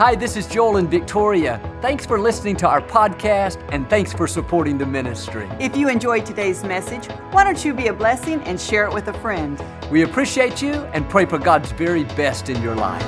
Hi, this is Joel and Victoria. Thanks for listening to our podcast, and thanks for supporting the ministry. If you enjoyed today's message, why don't you be a blessing and share it with a friend? We appreciate you and pray for God's very best in your life.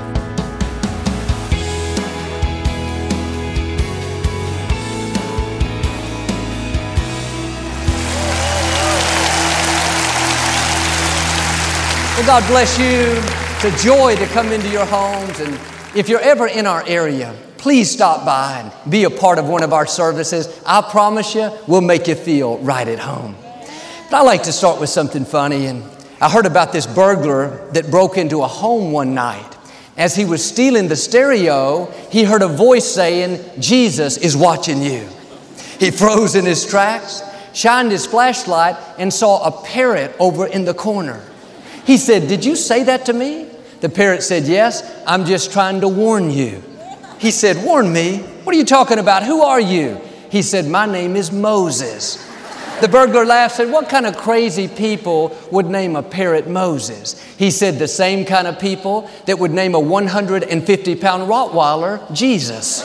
Well, God bless you. It's a joy to come into your homes, and if you're ever in our area, please stop by and be a part of one of our services. I promise you, we'll make you feel right at home. But I like to start with something funny, and I heard about this burglar that broke into a home one night. As he was stealing the stereo, he heard a voice saying, "Jesus is watching you." He froze in his tracks, shined his flashlight, and saw a parrot over in the corner. He said, "Did you say that to me?" The parrot said, "Yes, I'm just trying to warn you." He said, "Warn me? What are you talking about? Who are you?" He said, "My name is Moses." The burglar laughed and said, "What kind of crazy people would name a parrot Moses?" He said, "The same kind of people that would name a 150-pound Rottweiler Jesus."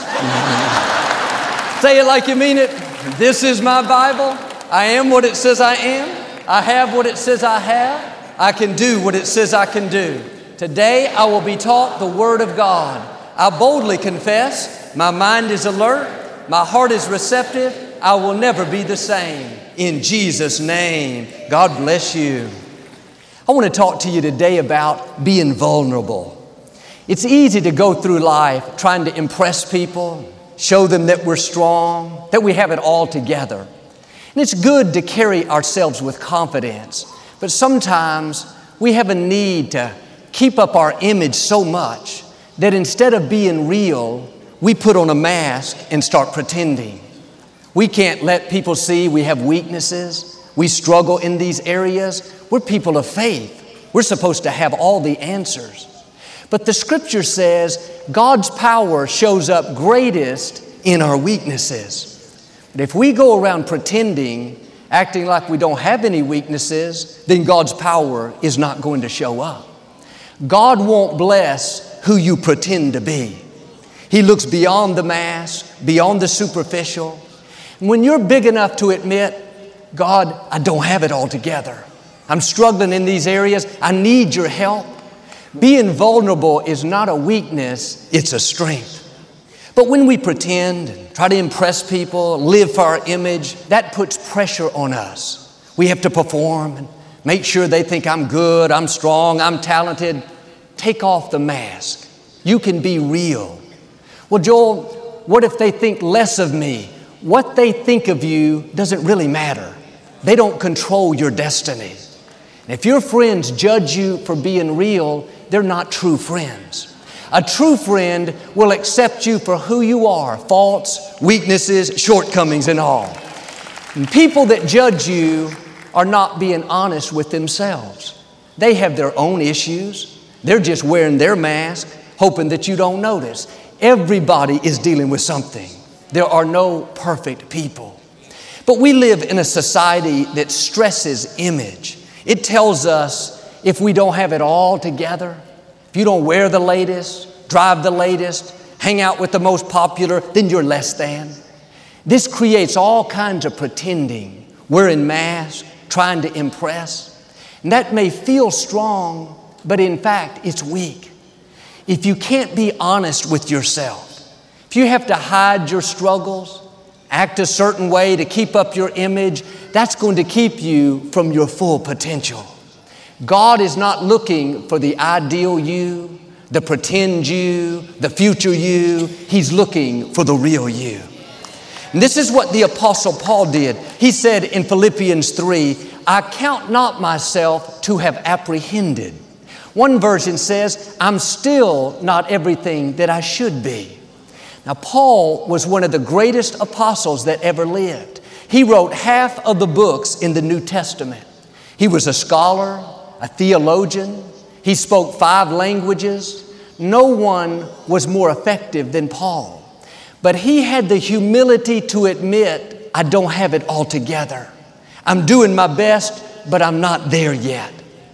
Say it like you mean it. This is my Bible. I am what it says I am. I have what it says I have. I can do what it says I can do. Today I will be taught the Word of God. I boldly confess, my mind is alert, my heart is receptive, I will never be the same. In Jesus' name, God bless you. I want to talk to you today about being vulnerable. It's easy to go through life trying to impress people, show them that we're strong, that we have it all together. And it's good to carry ourselves with confidence, but sometimes we have a need to keep up our image so much that instead of being real, we put on a mask and start pretending. We can't let people see we have weaknesses. We struggle in these areas. We're people of faith. We're supposed to have all the answers. But the Scripture says God's power shows up greatest in our weaknesses. But if we go around pretending, acting like we don't have any weaknesses, then God's power is not going to show up. God won't bless who you pretend to be. He looks beyond the mask, beyond the superficial. When you're big enough to admit, "God, I don't have it all together. I'm struggling in these areas. I need your help." Being vulnerable is not a weakness, it's a strength. But when we pretend, try to impress people, live for our image, that puts pressure on us. We have to perform and make sure they think I'm good, I'm strong, I'm talented. Take off the mask. You can be real. Well, Joel, what if they think less of me? What they think of you doesn't really matter. They don't control your destiny. And if your friends judge you for being real, they're not true friends. A true friend will accept you for who you are, faults, weaknesses, shortcomings, and all. And people that judge you are not being honest with themselves. They have their own issues. They're just wearing their mask, hoping that you don't notice. Everybody is dealing with something. There are no perfect people. But we live in a society that stresses image. It tells us if we don't have it all together, if you don't wear the latest, drive the latest, hang out with the most popular, then you're less than. This creates all kinds of pretending, wearing masks, trying to impress. And that may feel strong, but in fact, it's weak. If you can't be honest with yourself, if you have to hide your struggles, act a certain way to keep up your image, that's going to keep you from your full potential. God is not looking for the ideal you, the pretend you, the future you. He's looking for the real you. And this is what the Apostle Paul did. He said in Philippians 3, "I count not myself to have apprehended." One version says, "I'm still not everything that I should be." Now, Paul was one of the greatest apostles that ever lived. He wrote half of the books in the New Testament. He was a scholar, a theologian. He spoke 5 languages. No one was more effective than Paul. But he had the humility to admit, "I don't have it all together. I'm doing my best, but I'm not there yet."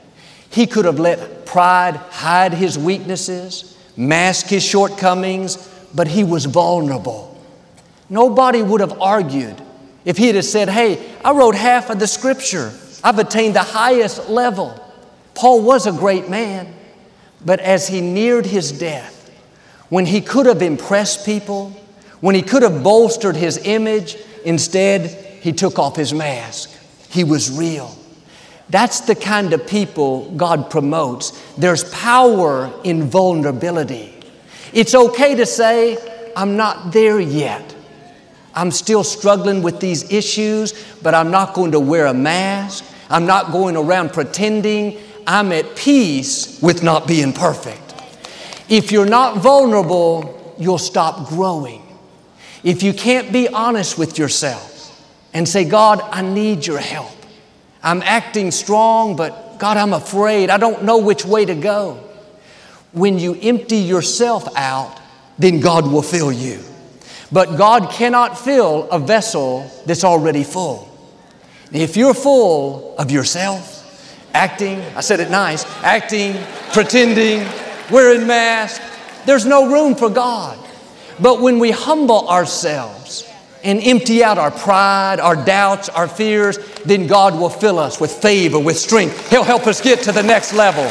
He could have let pride hide his weaknesses, mask his shortcomings, but he was vulnerable. Nobody would have argued if he had said, hey, I wrote half of the Scripture. I've attained the highest level. Paul was a great man, but as he neared his death, when he could have impressed people, when he could have bolstered his image, instead he took off his mask. He was real. That's the kind of people God promotes. There's power in vulnerability. It's okay to say, I'm not there yet. I'm still struggling with these issues, but I'm not going to wear a mask. I'm not going around pretending. I'm at peace with not being perfect. If you're not vulnerable, you'll stop growing. If you can't be honest with yourself and say, God, I need your help. I'm acting strong, but God, I'm afraid. I don't know which way to go. When you empty yourself out, then God will fill you. But God cannot fill a vessel that's already full. If you're full of yourself, acting, I said it nice, acting, pretending, wearing masks, there's no room for God. But when we humble ourselves and empty out our pride, our doubts, our fears, then God will fill us with favor, with strength. He'll help us get to the next level.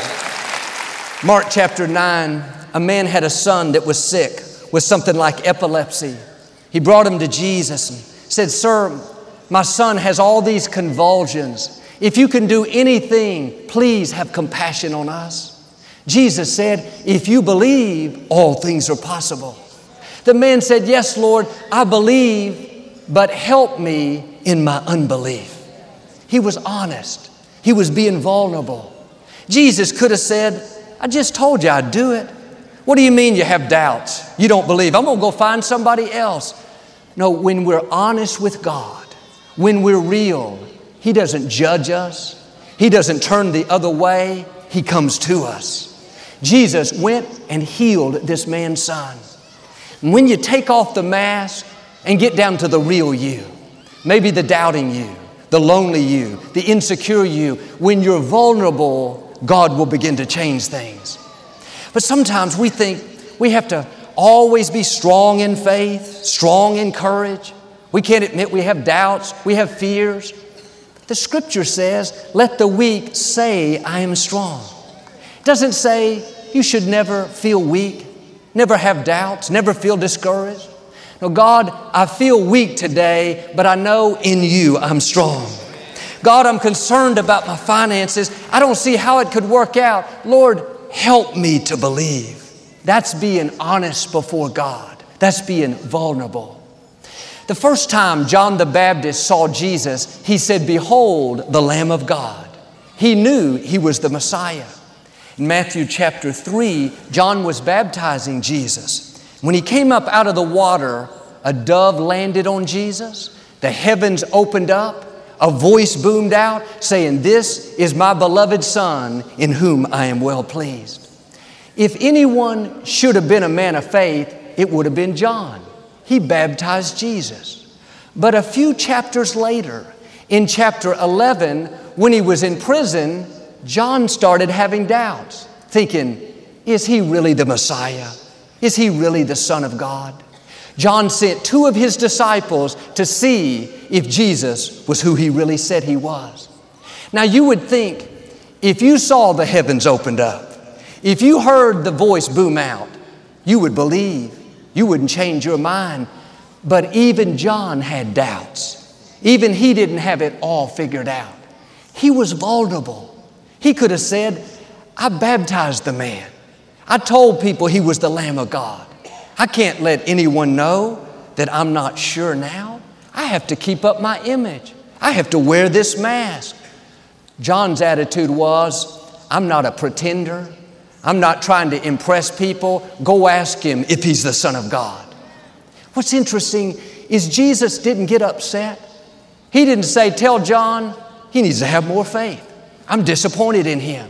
Mark chapter 9, a man had a son that was sick with something like epilepsy. He brought him to Jesus and said, Sir, my son has all these convulsions. If you can do anything, please have compassion on us. Jesus said, if you believe, all things are possible. The man said, yes, Lord, I believe, but help me in my unbelief. He was honest. He was being vulnerable. Jesus could have said, I just told you I'd do it. What do you mean you have doubts? You don't believe. I'm going to go find somebody else. No, when we're honest with God, when we're real, He doesn't judge us. He doesn't turn the other way. He comes to us. Jesus went and healed this man's son. And when you take off the mask and get down to the real you, maybe the doubting you, the lonely you, the insecure you, when you're vulnerable, God will begin to change things. But sometimes we think we have to always be strong in faith, strong in courage. We can't admit we have doubts, we have fears. The Scripture says, let the weak say, I am strong. It doesn't say you should never feel weak, never have doubts, never feel discouraged. No, God, I feel weak today, but I know in you I'm strong. God, I'm concerned about my finances. I don't see how it could work out. Lord, help me to believe. That's being honest before God. That's being vulnerable. The first time John the Baptist saw Jesus, he said, behold, the Lamb of God. He knew he was the Messiah. In Matthew chapter 3, John was baptizing Jesus. When he came up out of the water, a dove landed on Jesus. The heavens opened up. A voice boomed out saying, this is my beloved Son in whom I am well pleased. If anyone should have been a man of faith, it would have been John. He baptized Jesus. But a few chapters later, in chapter 11, when he was in prison, John started having doubts, thinking, is he really the Messiah? Is he really the Son of God? John sent 2 of his disciples to see if Jesus was who he really said he was. Now you would think, if you saw the heavens opened up, if you heard the voice boom out, you would believe. You wouldn't change your mind. But even John had doubts. Even he didn't have it all figured out. He was vulnerable. He could have said, I baptized the man. I told people he was the Lamb of God. I can't let anyone know that I'm not sure now. I have to keep up my image. I have to wear this mask. John's attitude was, I'm not a pretender. I'm not trying to impress people. Go ask him if he's the Son of God. What's interesting is Jesus didn't get upset. He didn't say, tell John he needs to have more faith. I'm disappointed in him.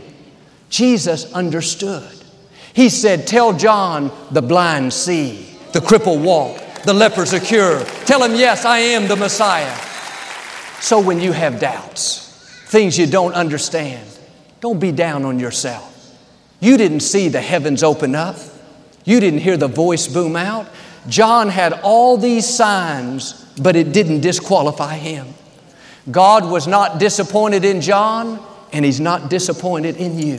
Jesus understood. He said, tell John the blind see, the crippled walk, the lepers are cured. Tell him, yes, I am the Messiah. So when you have doubts, things you don't understand, don't be down on yourself. You didn't see the heavens open up. You didn't hear the voice boom out. John had all these signs, but it didn't disqualify him. God was not disappointed in John, and He's not disappointed in you.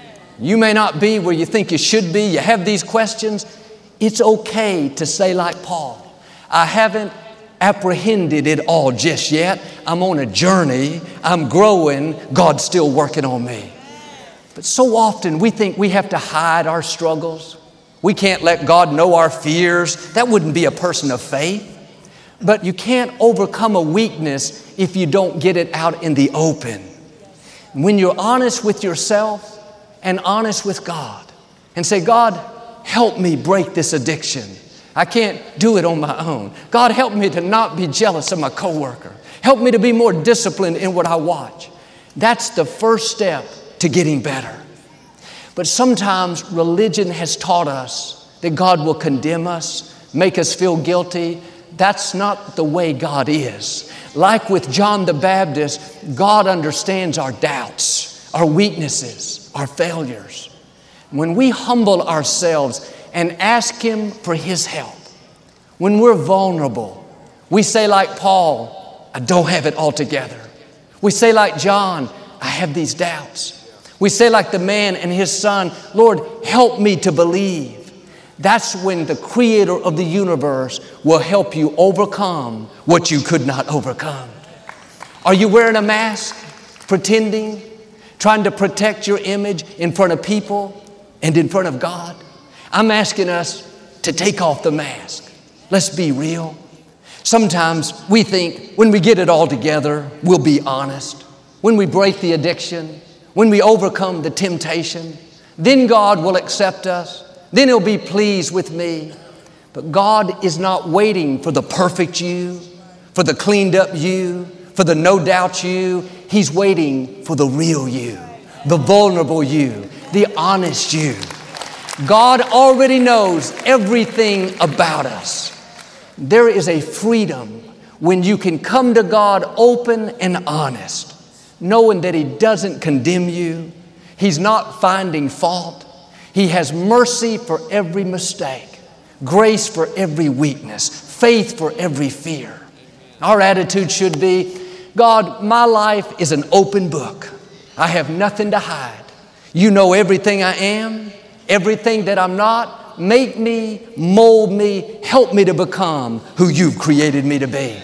You may not be where you think you should be. You have these questions. It's okay to say like Paul, I haven't apprehended it all just yet. I'm on a journey. I'm growing. God's still working on me. But so often we think we have to hide our struggles. We can't let God know our fears. That wouldn't be a person of faith. But you can't overcome a weakness if you don't get it out in the open. When you're honest with yourself and honest with God and say, God, help me break this addiction. I can't do it on my own. God, help me to not be jealous of my coworker. Help me to be more disciplined in what I watch. That's the first step to getting better. But sometimes religion has taught us that God will condemn us, make us feel guilty. That's not the way God is. Like with John the Baptist, God understands our doubts, our weaknesses, our failures. When we humble ourselves and ask Him for His help, when we're vulnerable, we say like Paul, I don't have it all together. We say like John, I have these doubts. We say like the man and his son, Lord, help me to believe. That's when the Creator of the universe will help you overcome what you could not overcome. Are you wearing a mask, pretending, trying to protect your image in front of people and in front of God? I'm asking us to take off the mask. Let's be real. Sometimes we think when we get it all together, we'll be honest. When we break the addiction, when we overcome the temptation, then God will accept us. Then He'll be pleased with me. But God is not waiting for the perfect you, for the cleaned up you, for the no doubt you. He's waiting for the real you, the vulnerable you, the honest you. God already knows everything about us. There is a freedom when you can come to God open and honest, knowing that He doesn't condemn you. He's not finding fault. He has mercy for every mistake, grace for every weakness, faith for every fear. Our attitude should be, God, my life is an open book. I have nothing to hide. You know everything I am, everything that I'm not. Make me, mold me, help me to become who You've created me to be.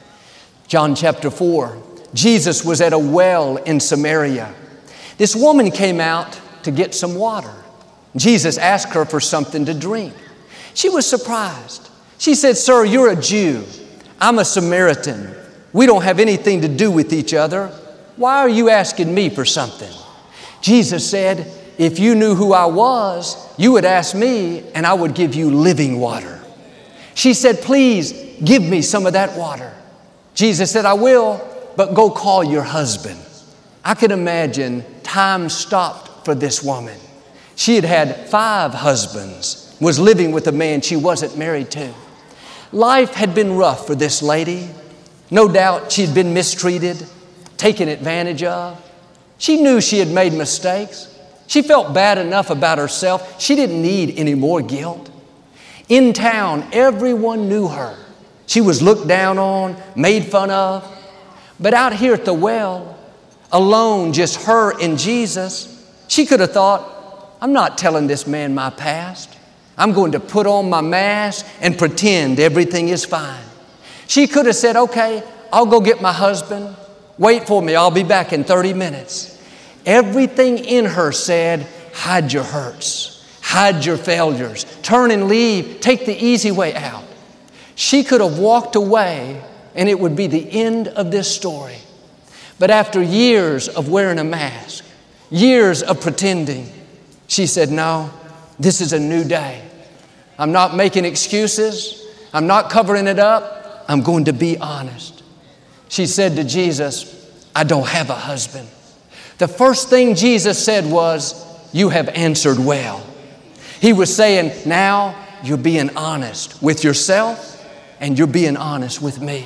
John chapter 4, Jesus was at a well in Samaria. This woman came out to get some water. Jesus asked her for something to drink. She was surprised. She said, Sir, you're a Jew. I'm a Samaritan. We don't have anything to do with each other. Why are you asking me for something? Jesus said, if you knew who I was, you would ask me and I would give you living water. She said, please give me some of that water. Jesus said, I will, but go call your husband. I can imagine time stopped for this woman. She had had 5 husbands, was living with a man she wasn't married to. Life had been rough for this lady. No doubt she'd been mistreated, taken advantage of. She knew she had made mistakes. She felt bad enough about herself. She didn't need any more guilt. In town, everyone knew her. She was looked down on, made fun of. But out here at the well, alone, just her and Jesus, she could have thought, I'm not telling this man my past. I'm going to put on my mask and pretend everything is fine. She could have said, okay, I'll go get my husband. Wait for me, I'll be back in 30 minutes. Everything in her said, hide your hurts, hide your failures, turn and leave, take the easy way out. She could have walked away and it would be the end of this story. But after years of wearing a mask, years of pretending, she said, no, this is a new day. I'm not making excuses. I'm not covering it up. I'm going to be honest. She said to Jesus, I don't have a husband. The first thing Jesus said was, you have answered well. He was saying, now you're being honest with yourself and you're being honest with me.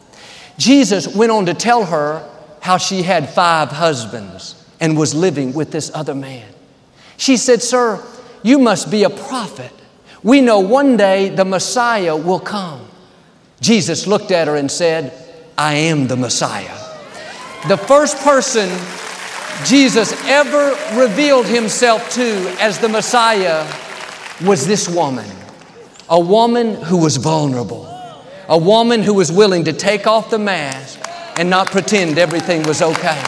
Jesus went on to tell her how she had 5 husbands and was living with this other man. She said, sir, you must be a prophet. We know one day the Messiah will come. Jesus looked at her and said, I am the Messiah. The first person Jesus ever revealed himself to as the Messiah was this woman. A woman who was vulnerable. A woman who was willing to take off the mask and not pretend everything was okay.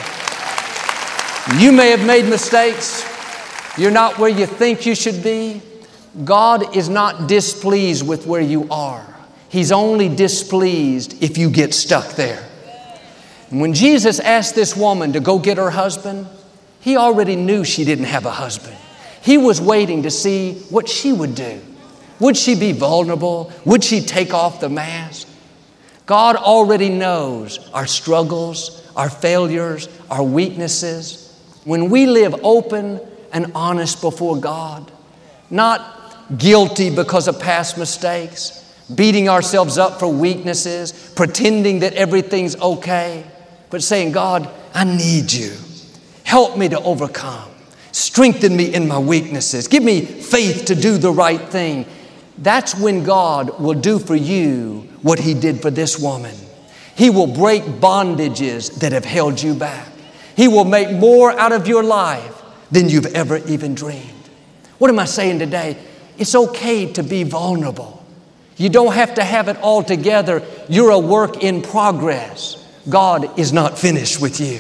You may have made mistakes. You're not where you think you should be. God is not displeased with where you are. He's only displeased if you get stuck there. And when Jesus asked this woman to go get her husband, He already knew she didn't have a husband. He was waiting to see what she would do. Would she be vulnerable? Would she take off the mask? God already knows our struggles, our failures, our weaknesses. When we live open and honest before God, not guilty because of past mistakes, beating ourselves up for weaknesses, pretending that everything's okay, but saying, God, I need you. Help me to overcome. Strengthen me in my weaknesses. Give me faith to do the right thing. That's when God will do for you what He did for this woman. He will break bondages that have held you back. He will make more out of your life than you've ever even dreamed. What am I saying today? It's okay to be vulnerable. You don't have to have it all together. You're a work in progress. God is not finished with you.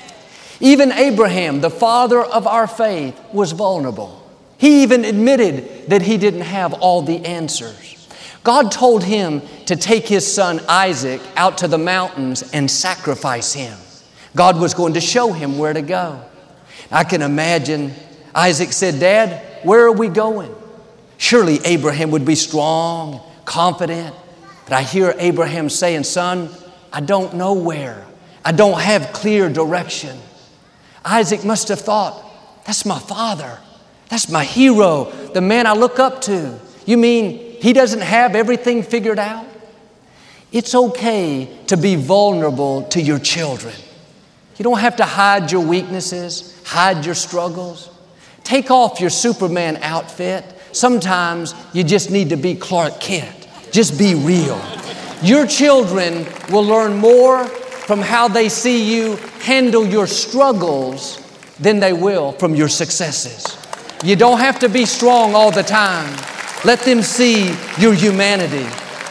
Even Abraham, the father of our faith, was vulnerable. He even admitted that he didn't have all the answers. God told him to take his son Isaac out to the mountains and sacrifice him. God was going to show him where to go. I can imagine Isaac said, Dad, where are we going? Surely Abraham would be strong, confident. But I hear Abraham saying, son, I don't know where. I don't have clear direction. Isaac must have thought, that's my father. That's my hero, the man I look up to. You mean he doesn't have everything figured out? It's okay to be vulnerable to your children. You don't have to hide your weaknesses, hide your struggles. Take off your Superman outfit. Sometimes you just need to be Clark Kent. Just be real. Your children will learn more from how they see you handle your struggles than they will from your successes. You don't have to be strong all the time. Let them see your humanity.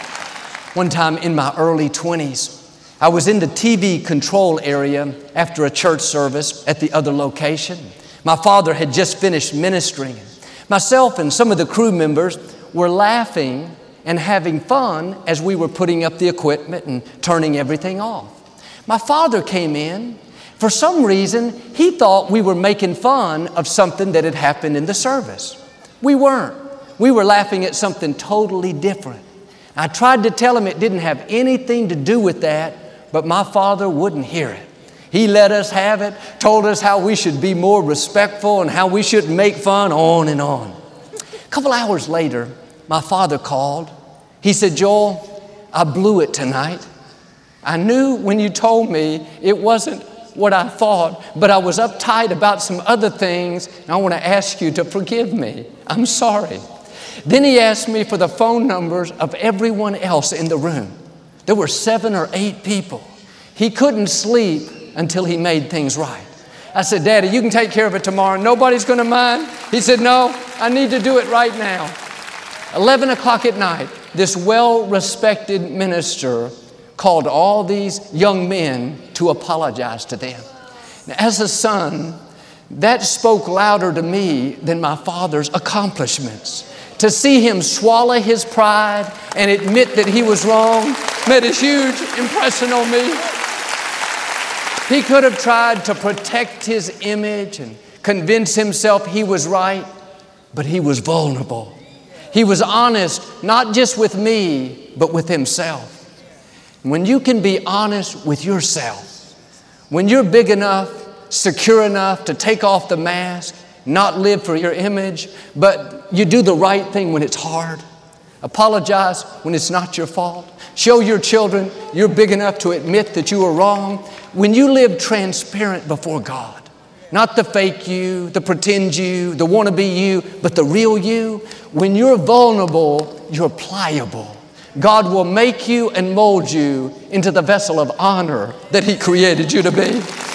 One time in my early 20s, I was in the TV control area after a church service at the other location. My father had just finished ministering. Myself and some of the crew members were laughing and having fun as we were putting up the equipment and turning everything off. My father came in. For some reason, he thought we were making fun of something that had happened in the service. We weren't. We were laughing at something totally different. I tried to tell him it didn't have anything to do with that, but my father wouldn't hear it. He let us have it, told us how we should be more respectful and how we shouldn't make fun, on and on. A couple hours later, my father called. He said, Joel, I blew it tonight. I knew when you told me it wasn't what I thought, but I was uptight about some other things, and I want to ask you to forgive me. I'm sorry. Then he asked me for the phone numbers of everyone else in the room. There were 7 or 8 people. He couldn't sleep until he made things right. I said, Daddy, you can take care of it tomorrow. Nobody's going to mind. He said, no, I need to do it right now. 11 o'clock at night, this well-respected minister called all these young men to apologize to them. Now, as a son, that spoke louder to me than my father's accomplishments. To see him swallow his pride and admit that he was wrong made a huge impression on me. He could have tried to protect his image and convince himself he was right, but he was vulnerable. He was honest, not just with me, but with himself. When you can be honest with yourself, when you're big enough, secure enough to take off the mask, not live for your image, but you do the right thing when it's hard. Apologize when it's not your fault. Show your children you're big enough to admit that you were wrong. When you live transparent before God, Not the fake you, the pretend you, the wannabe you, but the real you. When you're vulnerable, you're pliable. God will make you and mold you into the vessel of honor that He created you to be.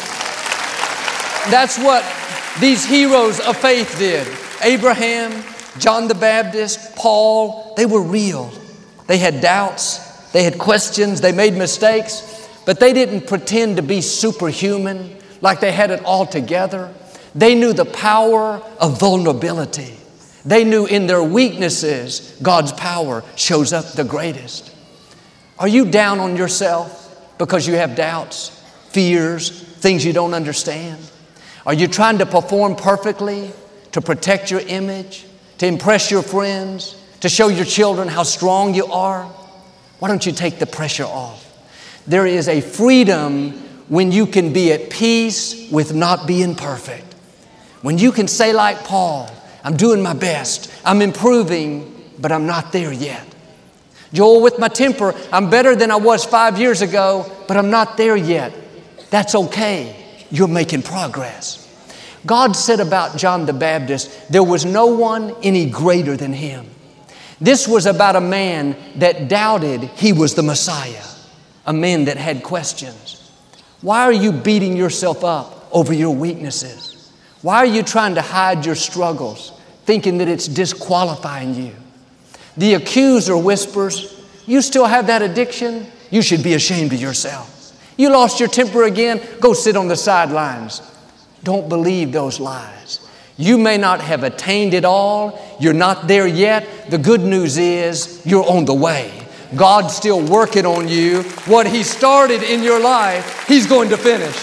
That's what these heroes of faith did. Abraham, John the Baptist, Paul, they were real. They had doubts, they had questions, they made mistakes, but they didn't pretend to be superhuman like they had it all together. They knew the power of vulnerability. They knew in their weaknesses, God's power shows up the greatest. Are you down on yourself because you have doubts, fears, things you don't understand? Are you trying to perform perfectly, to protect your image, to impress your friends, to show your children how strong you are? Why don't you take the pressure off? There is a freedom when you can be at peace with not being perfect. When you can say like Paul, I'm doing my best, I'm improving, but I'm not there yet. Joel, with my temper, I'm better than I was 5 years ago, but I'm not there yet. That's okay. You're making progress. God said about John the Baptist, there was no one any greater than him. This was about a man that doubted he was the Messiah, a man that had questions. Why are you beating yourself up over your weaknesses? Why are you trying to hide your struggles, thinking that it's disqualifying you? The accuser whispers, you still have that addiction? You should be ashamed of yourself. You lost your temper again? Go sit on the sidelines. Don't believe those lies. You may not have attained it all. You're not there yet. The good news is you're on the way. God's still working on you. What He started in your life, He's going to finish.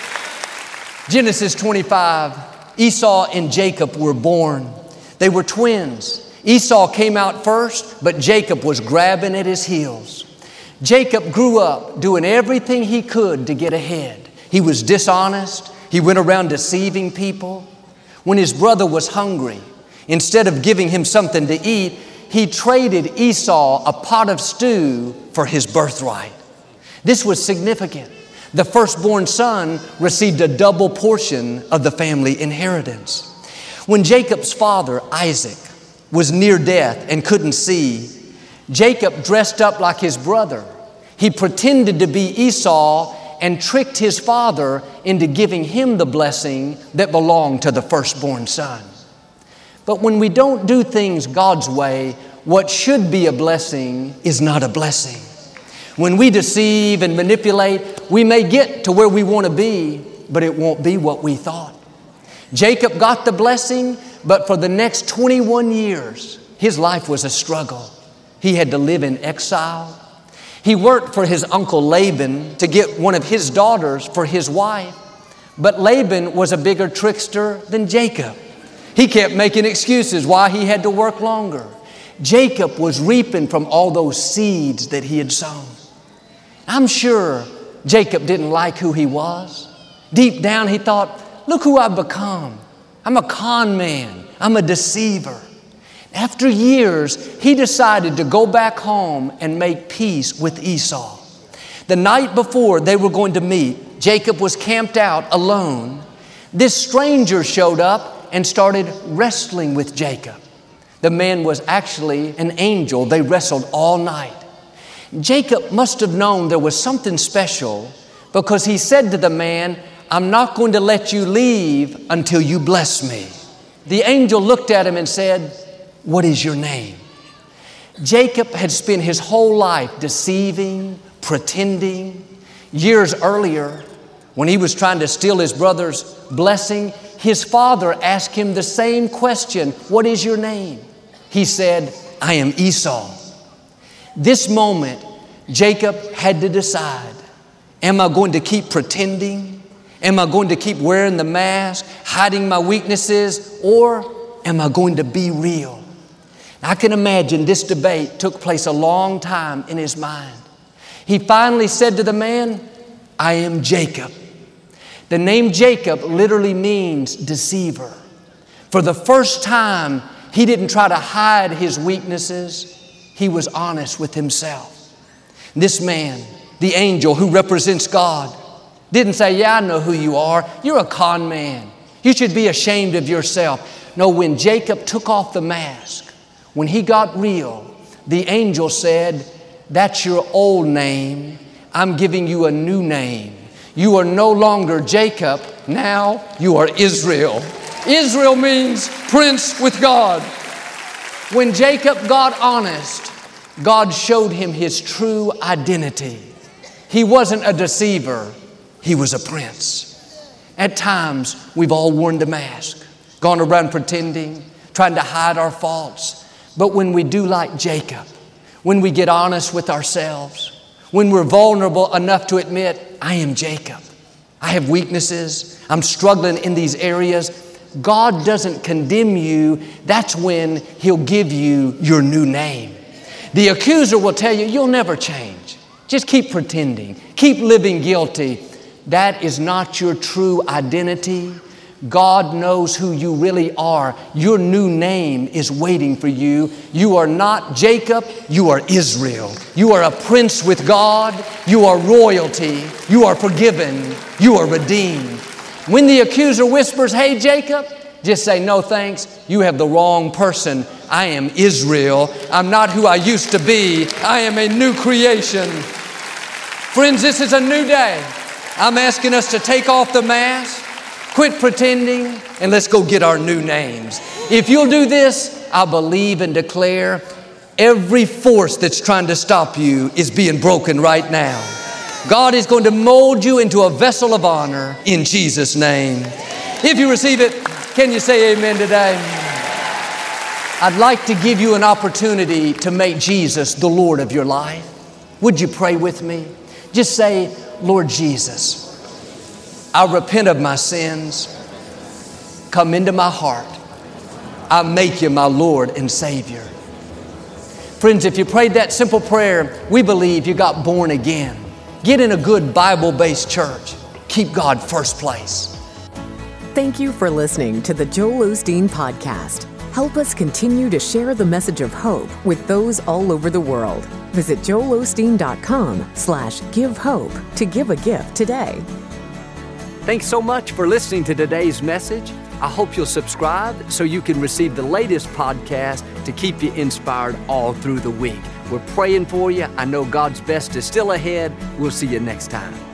Genesis 25, Esau and Jacob were born. They were twins. Esau came out first, but Jacob was grabbing at his heels. Jacob grew up doing everything he could to get ahead. He was dishonest. He went around deceiving people. When his brother was hungry, instead of giving him something to eat, he traded Esau a pot of stew for his birthright. This was significant. The firstborn son received a double portion of the family inheritance. When Jacob's father, Isaac, was near death and couldn't see, Jacob dressed up like his brother. He pretended to be Esau and tricked his father into giving him the blessing that belonged to the firstborn son. But when we don't do things God's way, what should be a blessing is not a blessing. When we deceive and manipulate, we may get to where we want to be, but it won't be what we thought. Jacob got the blessing, but for the next 21 years, his life was a struggle. He had to live in exile. He worked for his uncle Laban to get one of his daughters for his wife, but Laban was a bigger trickster than Jacob. He kept making excuses why he had to work longer. Jacob was reaping from all those seeds that he had sown. I'm sure Jacob didn't like who he was. Deep down he thought, look who I've become. I'm a con man. I'm a deceiver. After years, he decided to go back home and make peace with Esau. The night before they were going to meet, Jacob was camped out alone. This stranger showed up and started wrestling with Jacob. The man was actually an angel. They wrestled all night. Jacob must have known there was something special because he said to the man, I'm not going to let you leave until you bless me. The angel looked at him and said, what is your name? Jacob had spent his whole life deceiving, pretending. Years earlier, when he was trying to steal his brother's blessing, his father asked him the same question, what is your name? He said, I am Esau. This moment, Jacob had to decide, am I going to keep pretending? Am I going to keep wearing the mask, hiding my weaknesses, or am I going to be real? I can imagine this debate took place a long time in his mind. He finally said to the man, I am Jacob. The name Jacob literally means deceiver. For the first time, he didn't try to hide his weaknesses. He was honest with himself. This man, the angel who represents God, didn't say, yeah, I know who you are. You're a con man. You should be ashamed of yourself. No, when Jacob took off the mask, when he got real, the angel said, that's your old name. I'm giving you a new name. You are no longer Jacob. Now you are Israel. Israel means prince with God. When Jacob got honest, God showed him his true identity. He wasn't a deceiver. He was a prince. At times, we've all worn the mask, gone around pretending, trying to hide our faults. But when we do like Jacob, when we get honest with ourselves, when we're vulnerable enough to admit, I am Jacob. I have weaknesses. I'm struggling in these areas. God doesn't condemn you. That's when He'll give you your new name. The accuser will tell you, you'll never change. Just keep pretending. Keep living guilty. That is not your true identity. God knows who you really are. Your new name is waiting for you. You are not Jacob, you are Israel. You are a prince with God. You are royalty. You are forgiven. You are redeemed. When the accuser whispers, hey Jacob, just say, no thanks, you have the wrong person. I am Israel. I'm not who I used to be. I am a new creation. Friends, this is a new day. I'm asking us to take off the mask, quit pretending, and let's go get our new names. If you'll do this, I believe and declare every force that's trying to stop you is being broken right now. God is going to mold you into a vessel of honor in Jesus' name. If you receive it, can you say amen today? I'd like to give you an opportunity to make Jesus the Lord of your life. Would you pray with me? Just say, Lord Jesus, I repent of my sins. Come into my heart. I make you my Lord and Savior. Friends, if you prayed that simple prayer, we believe you got born again. Get in a good Bible-based church. Keep God first place. Thank you for listening to the Joel Osteen Podcast. Help us continue to share the message of hope with those all over the world. Visit joelosteen.com/give hope to give a gift today. Thanks so much for listening to today's message. I hope you'll subscribe so you can receive the latest podcast to keep you inspired all through the week. We're praying for you. I know God's best is still ahead. We'll see you next time.